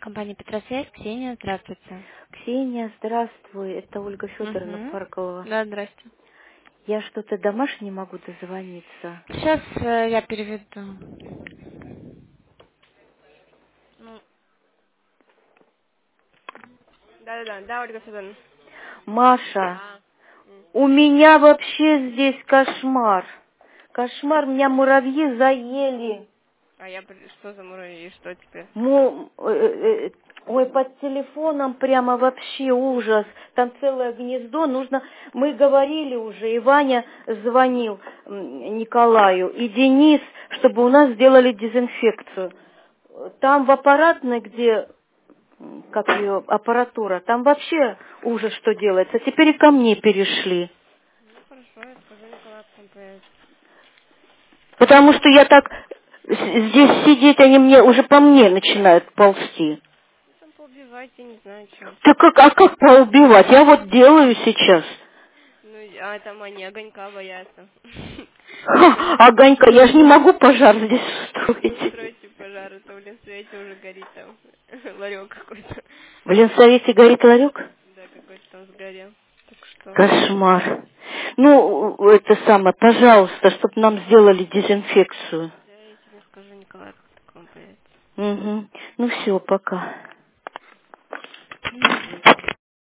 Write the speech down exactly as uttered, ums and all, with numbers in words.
Компания Петросвязь, Ксения, здравствуйте. Ксения, здравствуй. Это Ольга Федоровна Угу. Паркова. Да, здрасте. Я что-то домашний не могу дозвониться. Сейчас э, я переведу. Ну, да-да-да, да, Ольга Федоровна. Маша, А, м. у меня вообще здесь кошмар. Кошмар, меня муравьи заели. А я при- что за муравьи, что теперь? Му- э, э, э, Ой, под телефоном прямо вообще ужас. Там целое гнездо. Нужно. Мы говорили уже, и Ваня звонил м, Николаю, и Денис, чтобы у нас сделали дезинфекцию. Там в аппаратной, где, м, как ее, аппаратура, там вообще ужас, что делается. Теперь и ко мне перешли. Ну хорошо, я скажу Николаю, потом появится. Потому что я так с- здесь сидеть, они мне уже по мне начинают ползти. Ну там поубивайте, не знаю что. Так как, а как поубивать? Я вот делаю сейчас. Ну, а там они огонька боятся. Ха, огонька, я же не могу пожар здесь Ну, устроить. устройте пожар, это в Ленсвете уже горит там ларек какой-то. В Ленсовете горит ларек? Да, какой-то там сгорел. Так что, Кошмар. Ну, это самое, пожалуйста, чтобы нам сделали дезинфекцию. да, я тебе скажу Николаю, как так он появится. Угу. Ну все, пока.